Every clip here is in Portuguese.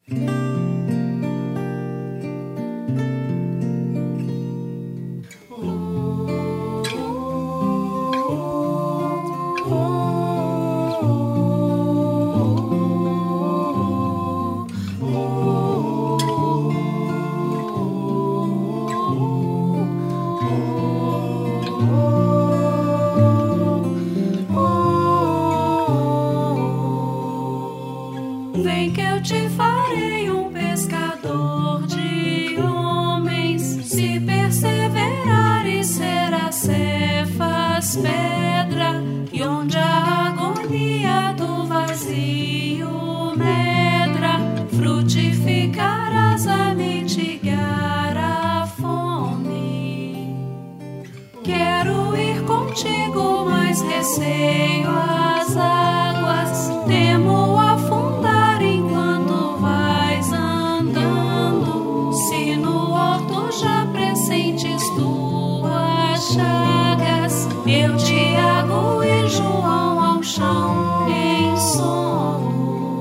Vem que eu te farei um pescador de homens. Se perseverares, será Cefas, pedra. E onde a agonia do vazio medra, frutificarás a mitigar a fome. Quero ir contigo, mas receio as águas. Temo afundar enquanto vais andando. Se no horto já pressentes tuas chagas, eu, Tiago e João ao chão em sono.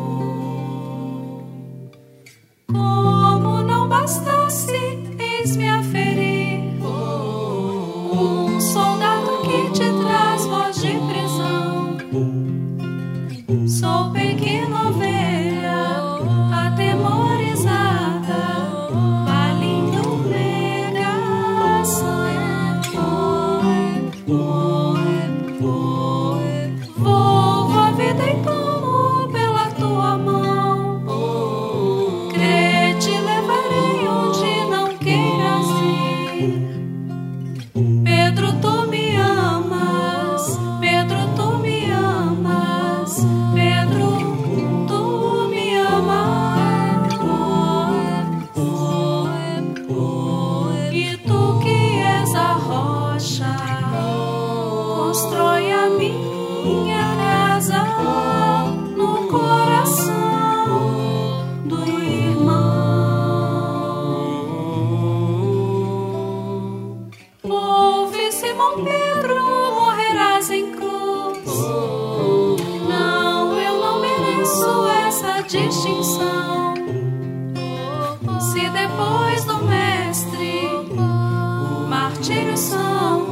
Como não bastasse, eis-me a ferir um soldado que te traz voz de prisão. Sou pequena ovelha, atemorizada, falindo negação. Volvo a vida e tomo pela tua mão. Crê, te levarei onde não queiras ir. Pedro, tu me amas. Pedro, tu me amas. Pedro, tu me amas. E tu que és a rocha, constrói a minha casa no coração do irmão. Ouve, Simão Pedro, morrerás em cruz. Não, eu não mereço essa distinção. Se depois do mestre martírios são